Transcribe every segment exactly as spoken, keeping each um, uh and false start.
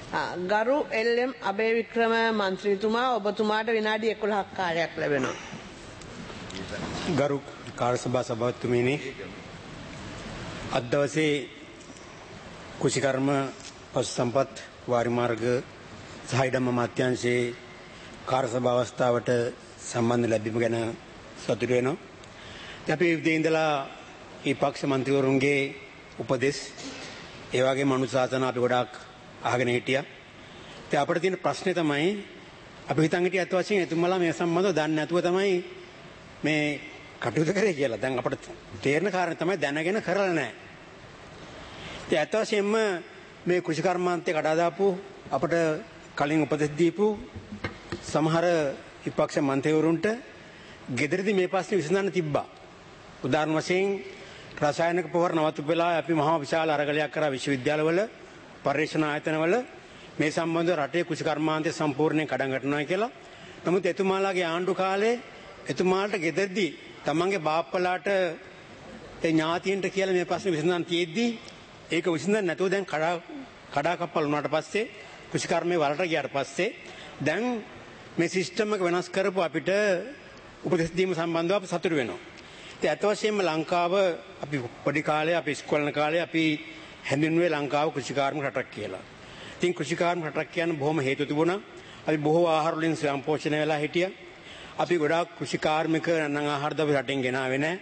ගරු එල්.එම්. අබේවික්‍රම මන්ත්‍රීතුමා ඔබතුමාට විනාඩි එකොළහක් කාලයක් ලැබෙනවා. ගරු කාර්යසභා සභාපතිතුමනි, අද දවසේ කුෂිකර්ම පශුසම්පත් වාරිමාර්ග සහ ඉඩම් අමාත්‍යාංශයේ කාර්යසභා අවස්ථාවට සම්බන්ධ ලැබීම ගැන සතුටු වෙනවා. අපි ඉතින් ඉඳලා මේ පක්ෂ මන්ත්‍රීවරුන්ගේ උපදෙස් ඒ වගේම අනුශාසන අපි ගොඩාක් අහගෙන හිටියා. ඉතින් අපිට තියෙන ප්‍රශ්නේ තමයි අපි හිතන් හිටිය අත් වශයෙන් එතුමාලා මේ සම්බන්ධව දන්නේ නැතුව තමයි මේ කටයුතු කරේ කියලා. දැන් අපිට තේරෙන කාරණේ තමයි දැනගෙන කරලා නැහැ. ඉතින් අත් වශයෙන්ම මේ කුෂිකර්මාන්තේ කඩා දාපු අපිට කලින් උපදෙස් දීපු සමහර විපක්ෂ මන්ත්‍රීවරුන්ට ගෙදරදී මේ ප්‍රශ්නේ විසඳන්න තිබ්බා. උදාහරණ වශයෙන් රසායනික පොහොර නවත්තු වෙලා අපි මහා විශාල අරගලයක් කරා විශ්වවිද්‍යාලවල පරීක්ෂණ ආයතනවල මේ සම්බන්ධව රටේ කුෂිකර්මාන්තය සම්පූර්ණයෙන් කඩන් වැටුණා කියලා. නමුත් එතුමාලාගේ ආණ්ඩු කාලේ එතුමාලට ගෙදරදී තමන්ගේ බාප්පලාට ඒ ඥාතියින්ට කියලා මේ ප්‍රශ්නේ විසඳන්න තියෙද්දි ඒක විසඳන්න නැතුව දැන් කඩා කඩා කප්පල් වුණාට පස්සේ කුෂිකර්මයේ වලට ගියාට පස්සේ දැන් මේ සිස්ටම් එක වෙනස් කරපු අපිට උපදෙස් දීම සම්බන්ධව අපි සතුටු වෙනවා. ඉතින් අත වශයෙන්ම ලංකාව අපි පොඩි කාලේ අපි ඉස්කෝලේ යන කාලේ අපි හැඳින්වුවේ ලංකාව කෘෂිකාර්මික රටක් කියලා. ඉතින් කෘෂිකාර්මික රටක් කියන බොහොම හේතු තිබුණා. අපි බොහෝ ආහාර වලින් ස්වයං පෝෂණය වෙලා හිටියා. අපි ගොඩාක් කෘෂිකාර්මික නම් ආහාර ද රටෙන් ගෙනාවේ නැහැ.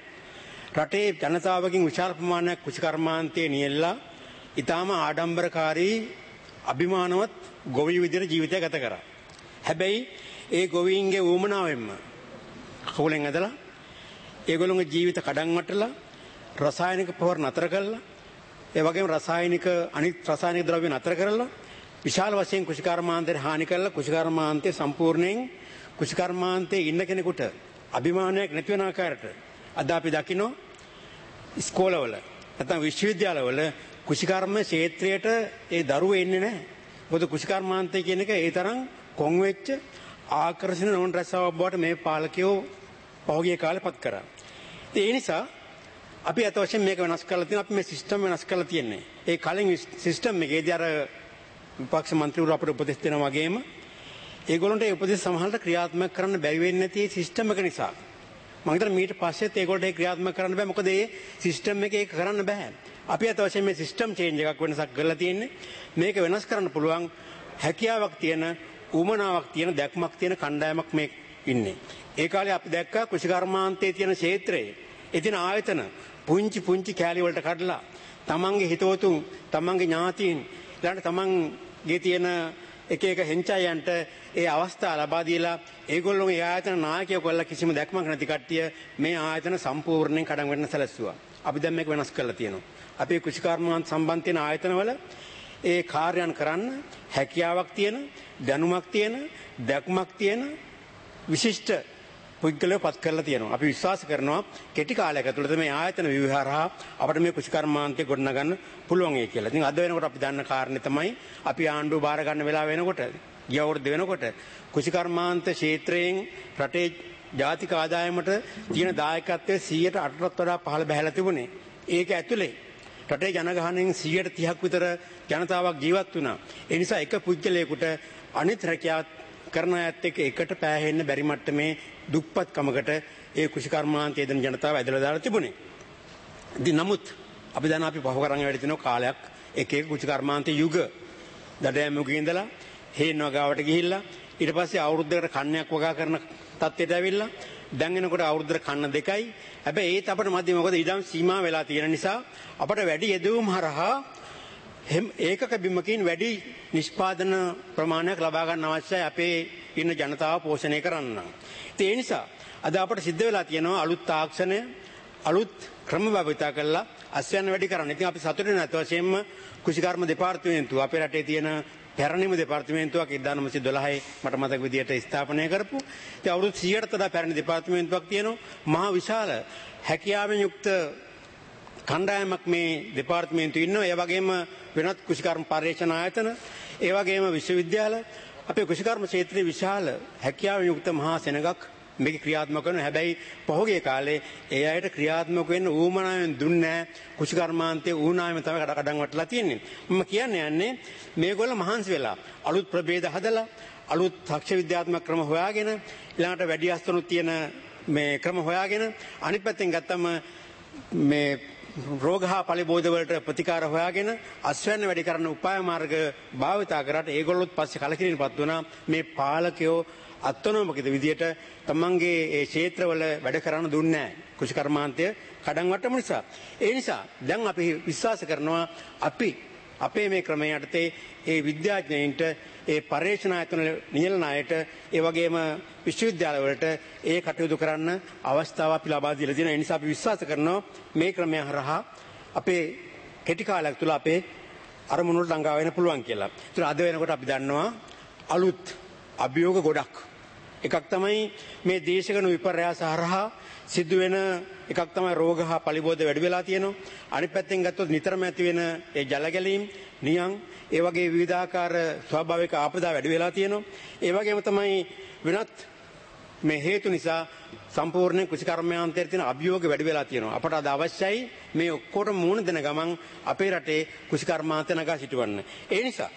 රටේ ජනතාවකින් විශාල ප්‍රමාණයක් කෘෂිකර්මාන්තයේ නියැලලා ඊටාම ආඩම්බරකාරී අභිමානවත් ගොවි විදිහට ජීවිතය ගත කරා. හැබැයි ඒ ගොවීන්ගේ ඌමනාවෙන්ම කකුලෙන් ඇදලා ඒගොල්ලෝගේ ජීවිත කඩන් වටලා රසායනික පොහොර නතර කළා. ඒ වගේම රසායනික අනිත් රසායනික ද්‍රව්‍ය නතර කරලා විශාල වශයෙන් කුෂිකර්මාන්තයට හානි කළා. කුෂිකර්මාන්තයේ සම්පූර්ණයෙන් කුෂිකර්මාන්තයේ ඉන්න කෙනෙකුට අභිමානයක් නැති වෙන ආකාරයට අද අපි දකිනවා ඉස්කෝලවල නැත්නම් විශ්වවිද්‍යාලවල කුෂිකර්ම ක්ෂේත්‍රයට ඒ දරුවෝ එන්නේ නැහැ. මොකද කුෂිකර්මාන්තය කියන එක ඒ තරම් කොන් වෙච්ච ආකර්ෂණ නොවන රසාවක් බවට මේ පාලකයෝ පහුගිය කාලේ පත් කරා. ඒ නිසා අපි අත වශයෙන් මේක වෙනස් කරලා තියෙනවා. අපි මේ සිස්ටම් වෙනස් කරලා තියෙන්නේ. ඒ කලින් සිස්ටම් එකේදී අර විපක්ෂ මන්ත්‍රීවරු අපිට උපදෙස් දෙනා වගේම ඒගොල්ලන්ට ඒ උපදෙස් සමහරට ක්‍රියාත්මක කරන්න බැරි වෙන්නේ නැති ඒ සිස්ටම් එක නිසා. මම හිතනවා මීට පස්සෙත් ඒගොල්ලන්ට ඒක ක්‍රියාත්මක කරන්න බෑ. මොකද ඒ සිස්ටම් එකේ ඒක කරන්න බෑ. අපි අත වශයෙන් මේ සිස්ටම් චේන්ජ් එකක් වෙනසක් කරලා තියෙන්නේ. මේක වෙනස් කරන්න පුළුවන් හැකියාවක් තියෙන, උමනාවක් තියෙන, දැක්මක් තියෙන කණ්ඩායමක් මේ ඉන්නේ. ඒ කාලේ අපි දැක්කා කුෂිකර්මාන්තයේ තියෙන ක්ෂේත්‍රයේ එදින ආයතන පුංචි පුංචි කැලි වලට කඩලා තමන්ගේ හිතවතුන්, තමන්ගේ ඥාතීන්, ඊළඟට තමන්ගේ තියෙන එක එක හෙන්චයන්ට ඒ අවස්ථා ලබා දීලා ඒගොල්ලෝගේ ආයතන නායකයෝ කොල්ල කිසිම දැක්මක් නැති කට්ටිය මේ ආයතන සම්පූර්ණයෙන් කඩන් වැටෙන්න සැලැස්සුවා. අපි දැන් මේක වෙනස් කරලා තියෙනවා. අපේ කුෂිකර්මාන්ත සම්බන්ධ තියෙන ආයතනවල ඒ කාර්යයන් කරන්න හැකියාවක් තියෙන, දැනුමක් තියෙන, දැක්මක් තියෙන විශිෂ්ට පුද්ගලයෝ පත් කරලා තියෙනවා. අපි විශ්වාස කරනවා කෙටි කාලයක ඇතුළත මේ ආයතන විවහාරහා අපිට මේ කුෂිකර්මාන්තය ගොඩනගන්න පුළුවන් ඒ කියලා. ඉතින් අද වෙනකොට අපි දන්න කාරණේ තමයි අපි ආණ්ඩුව බාර ගන්න වෙලාව වෙනකොට, ගිය අවුරුද්ද වෙනකොට කුෂිකර්මාන්ත ක්ෂේත්‍රයෙන් රටේ ජාතික ආදායමට තියෙන දායකත්වයේ සීයට අටකට වඩා පහළ බැහැලා තිබුණේ. ඒක ඇතුලේ රටේ ජනගහනයෙන් සීයට තිහක් විතර ජනතාවක් ජීවත් වුණා. ඒ නිසා එක පුද්ගලයෙකුට අනිත් රැකියාව කරන අයත් එක්ක එකට පෑහෙන්න බැරි මට්ටමේ දුප්පත්කමකට ඒ කුෂිකර්මාන්තයේ දෙන ජනතාව ඇදලා දාලා තිබුණේ. ඉතින් නමුත් අපි දැන් අපි පහු කරන් වැඩි තිනෝ කාලයක් එක එක කුෂිකර්මාන්තයේ යුග දඩයමුගේ ඉඳලා හේන වගාවට ගිහිල්ලා ඊට පස්සේ අවුරුද්දකට කන්නයක් වගා කරන තත්ත්වයට ඇවිල්ලා දැන් එනකොට අවුරුද්දකට කන්න දෙකයි. හැබැයි ඒත් අපිට මැදි මොකද ඉඩම් සීමා වෙලා තියෙන නිසා අපිට වැඩි යෙදවුම් හරහා ඒකක බිමකින් වැඩි නිෂ්පාදන ප්‍රමාණයක් ලබා ගන්න අවශ්‍යයි අපේ ඉන්න ජනතාව පෝෂණය කරන්න. ඒ නිසා අද අපට සිද්ධ වෙලා තියෙනවා අලුත් තාක්ෂණය, අලුත් ක්‍රම භාවිතා කරලා අස්වැන්න වැඩි කරන්න. ඉතින් අපි සතුටින් නැත වශයෙන්ම කුෂිකර්ම දෙපාර්තමේන්තුව අපේ රටේ තියෙන පැරණිම දෙපාර්තමේන්තුවක් එක්දාස් නවසිය දොළහේ මට මතක විදියට ස්ථාපනය කරපු. ඉතින් අවුරුදු සියයකට වඩා පැරණි දෙපාර්තමේන්තුවක් තියෙනවා. මහා විශාල හැකියාවෙන් යුක්ත කණ්ඩායමක් මේ දෙපාර්තමේන්තුවේ ඉන්නවා. ඒ වගේම වෙනත් කුෂිකර්ම පරීක්ෂණ ආයතන, ඒ වගේම විශ්වවිද්‍යාල අපේ කුෂිකර්ම ක්ෂේත්‍රයේ විශාල හැකියාවෙන් යුක්ත මහා සෙනගක් මේක ක්‍රියාත්මක කරනවා. හැබැයි පහුගිය කාලේ ඒ අයට ක්‍රියාත්මක වෙන්න ඌමනාවෙන් දුන්නේ නැහැ. කුෂිකර්මාන්තයේ ඌනාවෙන් තමයි කඩ කඩන් වටලා තියෙන්නේ. මම කියන්නේ යන්නේ මේගොල්ලෝ මහන්සි වෙලා අලුත් ප්‍රභේද හදලා අලුත් තාක්ෂ විද්‍යාත්මක ක්‍රම හොයාගෙන ඊළඟට වැඩි අස්තනුත් තියෙන මේ ක්‍රම හොයාගෙන අනිත් පැත්තෙන් ගත්තම මේ රෝග හා පලිබෝධ වලට ප්‍රතිකාර හොයාගෙන අස්වැන්න වැඩි කරන උපාය මාර්ග භාවිතා කරාට ඒගොල්ලොත් පස්සේ කලකිරීමපත් වුණා. මේ පාලකයෝ අත්නොමකිත විදියට තමන්ගේ ඒ ක්ෂේත්‍රවල වැඩ කරන්න දුන්නේ නැහැ. කුෂිකර්මාන්තය කඩන් වට්ටම නිසා. ඒ නිසා දැන් අපි විශ්වාස කරනවා අපි අපේ මේ ක්‍රමය යටතේ ඒ විද්‍යාඥයින්ට ඒ පර්යේෂණායතන නියැලන අයට ඒ වගේම විශ්වවිද්‍යාල වලට ඒ කටයුතු කරන්න අවස්ථාව අපි ලබා දීලා තියෙනවා. ඒ නිසා අපි විශ්වාස කරනවා මේ ක්‍රමය හරහා අපේ කෙටි කාලයක් තුළ අපේ අරමුණු වලට ළඟා වෙන්න පුළුවන් කියලා. ඒතර අද වෙනකොට අපි දන්නවා අලුත් අභියෝග ගොඩක්. එකක් තමයි මේ දේශගුණ විපර්යාස හරහා සිදුවෙන එකක් තමයි රෝග හා පලිබෝධ වැඩි වෙලා තියෙනවා. අනිත් පැත්තෙන් ගත්තොත් නිතරම ඇති වෙන ඒ ජල ගැලීම්, නියං, ඒ වගේ විවිධාකාර ස්වාභාවික ආපදා වැඩි වෙලා තියෙනවා. ඒ වගේම තමයි වෙනත් මේ හේතු නිසා සම්පූර්ණ කුෂිකර්මාන්තයේ තියෙන අභියෝග වැඩි වෙලා තියෙනවා. අපට අද අවශ්‍යයි මේ ඔක්කොටම මුහුණ දෙන ගමන් අපේ රටේ කුෂිකර්මාන්තය නගා සිටවන්න. ඒ නිසා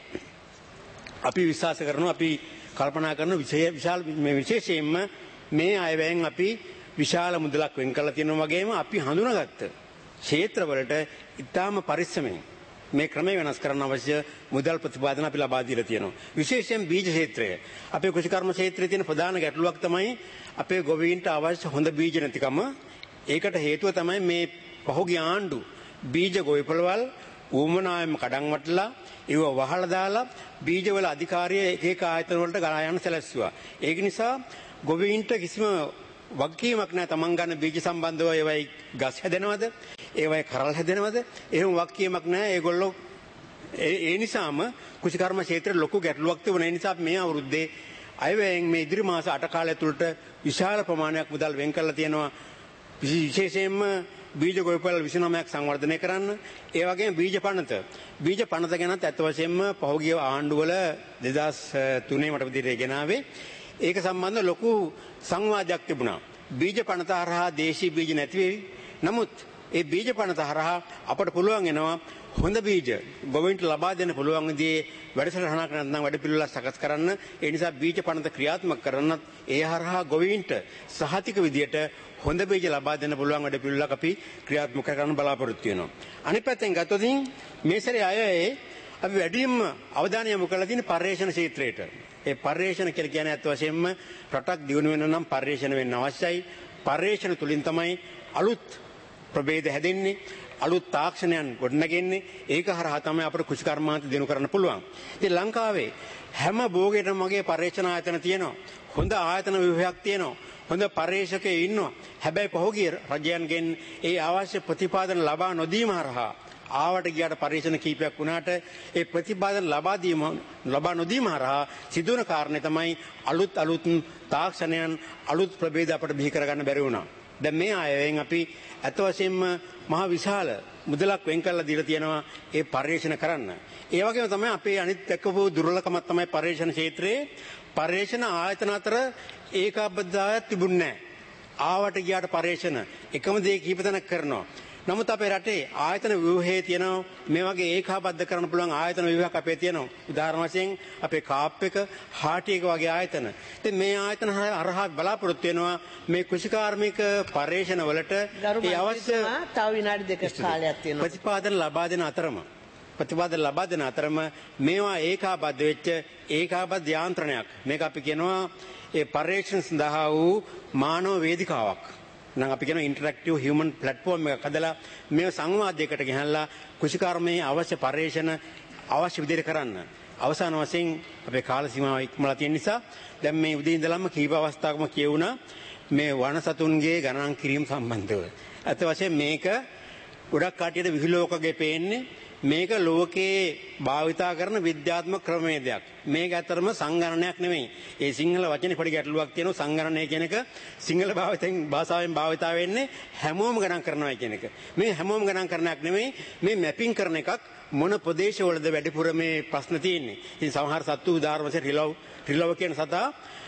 අපි විශ්වාස කරනවා අපි කල්පනා කරන විශාල මේ විශේෂයෙන්ම මේ අයවැයෙන් අපි විශාල මුදලක් වෙන් කරලා තියෙනවා වගේම අපි හඳුනාගත්ත ක්ෂේත්‍රවලට ඉතාම පරිස්සමෙන් මේ ක්‍රමය වෙනස් කරන්න අවශ්‍ය මුදල් ප්‍රතිපාදන අපි ලබා දීලා තියෙනවා. විශේෂයෙන් බීජ ක්ෂේත්‍රය. අපේ කුෂිකර්ම ක්ෂේත්‍රයේ තියෙන ප්‍රධාන ගැටලුවක් තමයි අපේ ගොවීන්ට අවශ්‍ය හොඳ බීජ නැතිකම. ඒකට හේතුව තමයි මේ පහුගිය ආණ්ඩු බීජ ගොවිපළවල් ඌමනාවෙන් කඩන් වටලා ඒව වහලා දාලා බීජවල අධිකාරිය එක එක ආයතන වලට ගලා යන්න සැලැස්සුවා. ඒක නිසා ගොවීන්ට කිසිම වගකීමක් නැහැ. තමන් ගන්න බීජ සම්බන්ධව ඒවයි ගස් හැදෙනවද? ඒවයි කරල් හැදෙනවද? එහෙම වගකීමක් නැහැ. ඒගොල්ලෝ ඒ නිසාම කුෂිකර්ම ක්ෂේත්‍රයේ ලොකු ගැටලුවක් තිබුණා. ඒ නිසා මේ අවුරුද්දේ අයවැයෙන් මේ ඉදිරි මාස අට කාලය තුළට විශාල ප්‍රමාණයක් මුදල් වෙන් කරලා තියෙනවා. විශේෂයෙන්ම බීජ ගොවිපළ විසිනමයක් සංවර්ධනය කරන්න. ඒ වගේම බීජ පනත. බීජ පනත ගැනත් ඇත්ත වශයෙන්ම පහුගිය ආණ්ඩුවල දෙදහස් තුනේ මට විදිහට ගෙනාවේ. ඒක සම්බන්ධ ලොකු සංවාදයක් තිබුණා. බීජ පනත හරහා දේශීය බීජ නැති වෙවි. නමුත් ඒ බීජ පනත හරහා අපට පුළුවන් වෙනවා හොඳ බීජ ගොවීන්ට ලබා දෙන්න පුළුවන් විදිහේ වැඩසටහනක් නැත්නම් වැඩ පිළිවෙලක් සකස් කරන්න. ඒ නිසා බීජ පනත ක්‍රියාත්මක කරනත් ඒ හරහා ගොවීන්ට සහතික විදිහට හොඳ බීජ ලබා දෙන්න පුළුවන් වැඩ පිළිවෙලක් අපි ක්‍රියාත්මක කරන්න බලාපොරොත්තු වෙනවා. අනිත් පැත්තෙන් ගත්තොත් මේ සැරේ අය අපි වැඩිම අවධානය යොමු කරලා තියෙන පර්යේෂණ ක්ෂේත්‍රයට. ඒ පර්යේෂණ කියලා කියන්නේ අත් වශයෙන්ම රටක් දියුණු වෙන්න නම් පර්යේෂණ වෙන්න අවශ්‍යයි. පර්යේෂණ තුලින් තමයි අලුත් ප්‍රභේද හැදෙන්නේ, අලුත් තාක්ෂණයන් ගොඩනගෙන්නේ. ඒක හරහා තමයි අපට කුෂිකර්මාන්ත දිනු කරන්න පුළුවන්. ඉතින් ලංකාවේ හැම භෝගයකටම වගේ පර්යේෂණ ආයතන තියෙනවා. හොඳ ආයතන ව්‍යුහයක් තියෙනවා. හොඳ පර්යේෂකයෝ ඉන්නවා. හැබැයි පහුගිය රජයන්ගෙන් ඒ අවශ්‍ය ප්‍රතිපාදන ලබා නොදීම හරහා ආවට ගියාට පරිශන කීපයක් වුණාට ඒ ප්‍රතිපාදන ලබා දීම ලබා නොදීම හරහා සිදුවන කාරණේ තමයි අලුත් අලුත් තාක්ෂණයන් අලුත් ප්‍රභේද අපට බිහි කරගන්න බැරි වුණා. දැන් මේ ආයයෙන් අපි අත වශයෙන්ම මහ විශාල මුදලක් වෙන් කරලා දීලා තියෙනවා ඒ පරිශන කරන්න. ඒ වගේම තමයි අපේ අනිත් එක්කපු දුර්ලභකමක් තමයි පරිශන ක්ෂේත්‍රයේ පරිශන ආයතන අතර ඒකාබද්ධතාවයක් තිබුණේ නැහැ. ආවට ගියාට පරිශන එකම දේ කීප දෙනෙක් කරනවා. නමුත් අපේ රටේ ආයතන ව්‍යුහයේ තියෙනවා මේ වගේ ඒකාබද්ධ කරන්න පුළුවන් ආයතන ව්‍යුහයක් අපේ තියෙනවා. උදාහරණ වශයෙන් අපේ කාප් එක, හාටි එක වගේ ආයතන. ඉතින් මේ ආයතන අරහා බලාපොරොත්තු වෙනවා මේ කුෂිකාර්මික පර්යේෂණ වලට ඒ අවශ්‍ය තව විනාඩි දෙකක කාලයක් තියෙනවා. ප්‍රතිපාදන ලබා දෙන අතරම ප්‍රතිපාදන ලබා දෙන අතරම මේවා ඒකාබද්ධ වෙච්ච ඒකාබද්ධ යාන්ත්‍රණයක්. මේක අපි කියනවා ඒ පර්යේෂණ සඳහා වූ මානව වේදිකාවක්. නම් අපි කියන ඉන්ටරැක්ටිව් හියුමන් ප්ලැට්ෆෝම් එකක් හදලා මේ සංවාදයකට ගෙනල්ලා කුෂිකර්මයේ අවශ්‍ය පර්යේෂණ අවශ්‍ය විදිහට කරන්න. අවසාන වශයෙන් අපේ කාල සීමාව ඉක්මලා තියෙන නිසා දැන් මේ උදේ ඉඳලම කීප අවස්ථාවකම කියවුණා මේ වනසතුන්ගේ ගණන් කිරීම සම්බන්ධව. අත වශයෙන් මේක ගොඩක් කටියට විහිළුවකගේ පේන්නේ මේක ලෝකයේ භාවිතා කරන විද්‍යාත්මක ක්‍රමවේදයක්. මේක ඇත්තටම සංගණනයක් නෙමෙයි. ඒ සිංහල වචනේ පොඩි ගැටලුවක් තියෙනවා. සංගණනය කියන එක සිංහල භාවිතෙන් භාෂාවෙන් භාවිතා වෙන්නේ හැමෝම ගණන් කරනවා කියන එක. මේ හැමෝම ගණන් කරනයක් නෙමෙයි. මේ මැපින් කරන එකක් මොන ප්‍රදේශවලද වැඩිපුර මේ ප්‍රශ්න තියෙන්නේ. ඉතින් සමහර සත්තු උදාහරණ වශයෙන් රිලව් රිලව් කියන සතා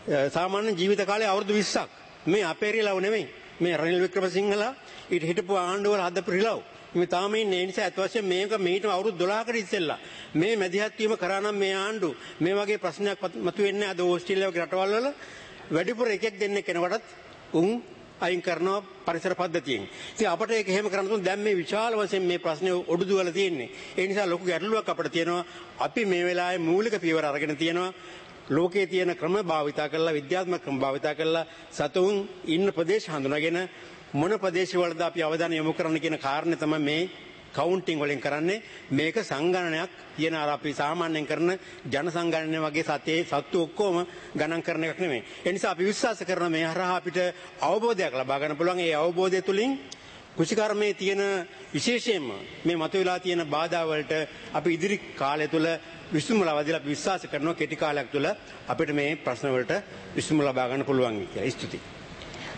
සාමාන්‍ය ජීවිත කාලය අවුරුදු විස්සක්. මේ අපේ රිලව් නෙමෙයි. මේ රනිල් වික්‍රමසිංහලා ඊට හිටපු ආණ්ඩුවල හදපු රිලව්. මේ තාම ඉන්නේ. ඒ නිසා අත් වශයෙන් මේක මීට අවුරුදු දොළහකට ඉස්සෙල්ලා මේ මැදිහත් වීම කරා නම් මේ ආණ්ඩු මේ වගේ ප්‍රශ්නයක් මතුවෙන්නේ අද ඕස්ට්‍රේලියාව වගේ රටවල් වල වැඩිපුර එකෙක් දෙන්නෙක් කෙනෙකුටත් උන් අයින් කරනවා පරිසර පද්ධතියෙන්. ඉතින් අපිට ඒක එහෙම කරන්න තුන් දැන් මේ විශාල වශයෙන් මේ ප්‍රශ්නේ ඔඩුදුවල තියෙන්නේ. ඒ නිසා ලොකු ගැටලුවක් අපිට තියෙනවා. අපි මේ වෙලාවේ මූලික පියවර අරගෙන තියෙනවා. ලෝකයේ තියෙන ක්‍රම භාවිතා කරලා විද්‍යාත්මක ක්‍රම භාවිතා කරලා සතුන් ඉන්න ප්‍රදේශ හඳුනාගෙන මොන ප්‍රදේශවලද අපි අවධානය යොමු කරන්න කියන කාරණේ තමයි මේ කවුන්ටිං වලින් කරන්නේ. මේක සංගණනයක් කියන අර අපි සාමාන්‍යයෙන් කරන ජන සංගණනය වගේ සතේ සත්තු ඔක්කොම ගණන් කරන එකක් නෙමෙයි. ඒ නිසා අපි විශ්වාස කරන මේ හරහා අපිට අවබෝධයක් ලබා ගන්න පුළුවන්. ඒ අවබෝධය තුලින් කෘෂිකර්මයේ තියෙන විශේෂයෙන්ම මේ මතුවලා තියෙන බාධා වලට අපි ඉදිරි කාලය තුල විසඳුම ලබාදීලා අපි විශ්වාස කරනවා කෙටි කාලයක් තුල අපිට මේ ප්‍රශ්න වලට විසඳුම ලබා ගන්න පුළුවන් කියලා. ස්තුතියි.